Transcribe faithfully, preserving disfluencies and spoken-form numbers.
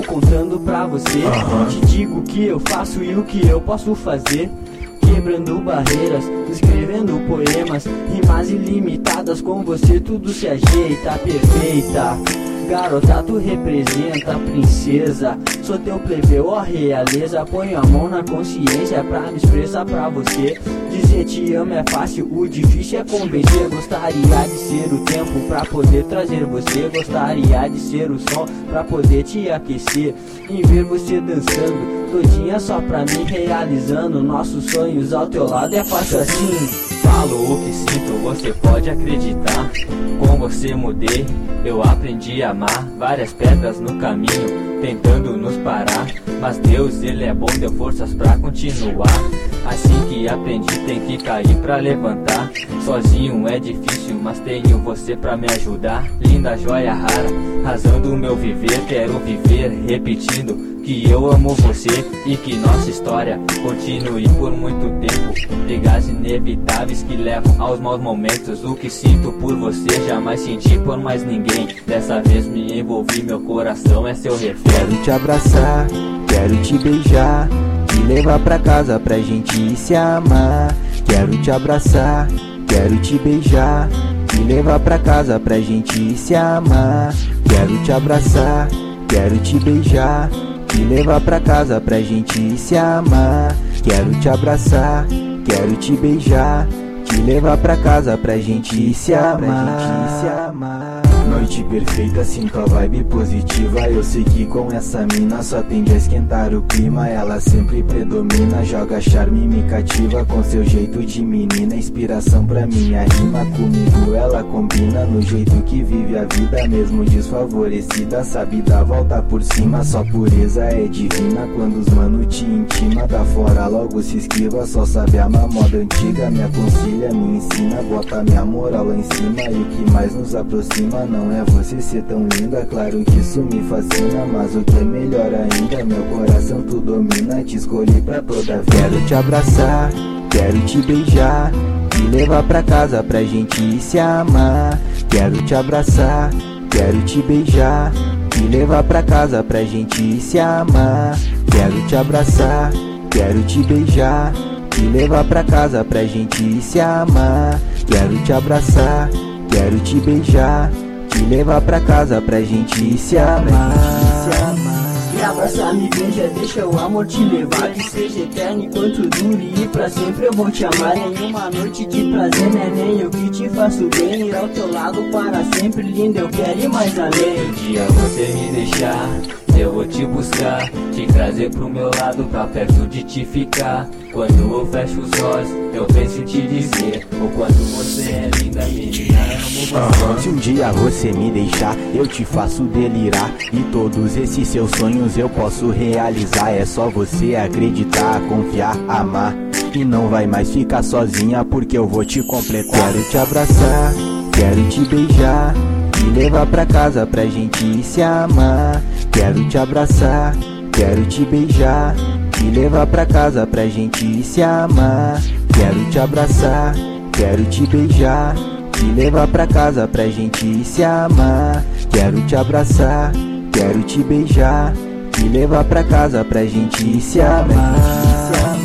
contando pra você. Uhum. Te digo o que eu faço e o que eu posso fazer. Quebrando barreiras, escrevendo poemas, rimas ilimitadas, com você tudo se ajeita, perfeita. Garota, tu representa a princesa, sou teu plebeu, ó realeza. Ponho a mão na consciência pra me expressar pra você. Dizer te amo é fácil, o difícil é convencer. Gostaria de ser o tempo pra poder trazer você. Gostaria de ser o sol pra poder te aquecer. Em ver você dançando, todinha só pra mim, realizando nossos sonhos ao teu lado é fácil assim. Falo o que sinto, você pode acreditar. Com você mudei, eu aprendi a amar. Várias pedras no caminho, tentando nos parar, mas Deus, Ele é bom, deu forças pra continuar. Assim que aprendi, tem que cair pra levantar. Sozinho é difícil, mas tenho você pra me ajudar. Linda joia rara, razão do meu viver. Quero viver repetindo que eu amo você e que nossa história continue por muito tempo. Brigas inevitáveis que levam aos maus momentos. O que sinto por você jamais senti por mais ninguém. Dessa vez me envolvi, meu coração é seu refém. Quero te abraçar, quero te beijar, te levar pra casa pra gente se amar. Quero te abraçar, quero te beijar, te levar pra casa pra gente se amar. Quero te abraçar, quero te beijar, te levar pra casa pra gente se amar. Quero te abraçar, quero te beijar, te levar pra casa pra gente se amar. Noite perfeita, sinto a vibe positiva. Eu sei que com essa mina só tende a esquentar o clima. Ela sempre predomina, joga charme e me cativa. Com seu jeito de menina, inspiração pra minha rima. Comigo ela combina, no jeito que vive a vida. Mesmo desfavorecida, sabe dar volta por cima. Só pureza é divina, quando os mano te intima. Da fora logo se esquiva, só sabe amar moda antiga. Me aconselha, me ensina, bota minha moral lá em cima. E o que mais nos aproxima não é você ser tão linda, claro que isso me fascina. Mas o que é melhor ainda, meu coração tu domina. Te escolhi pra toda a vida. Quero te abraçar, quero te beijar, te levar pra casa pra gente se amar. Quero te abraçar, quero te beijar, te levar pra casa pra gente se amar. Quero te abraçar, quero te beijar, te levar pra casa pra gente se amar. Quero te abraçar, quero te beijar, te levar pra casa pra gente se amar. Me abraça, me beija, deixa o amor te levar. Que seja eterno enquanto dure e pra sempre eu vou te amar. Em uma noite de prazer, neném, eu que te faço bem. Ir ao teu lado para sempre, linda, eu quero ir mais além. Um dia você me deixar, eu vou te buscar, te trazer pro meu lado pra perto de te ficar. Quando eu fecho os olhos, eu penso em te dizer o quanto você é linda, menina, amo você. Se um dia você me deixar, eu te faço delirar. E todos esses seus sonhos eu posso realizar. É só você acreditar, confiar, amar. E não vai mais ficar sozinha, porque eu vou te completar. Quero te abraçar, quero te beijar, te levar pra casa pra gente se amar. Quero te abraçar, quero te beijar, te levar pra casa pra gente se amar. Quero te abraçar, quero te beijar, te levar pra casa pra gente se amar. Quero te abraçar, quero te beijar, te levar pra casa pra gente se amar.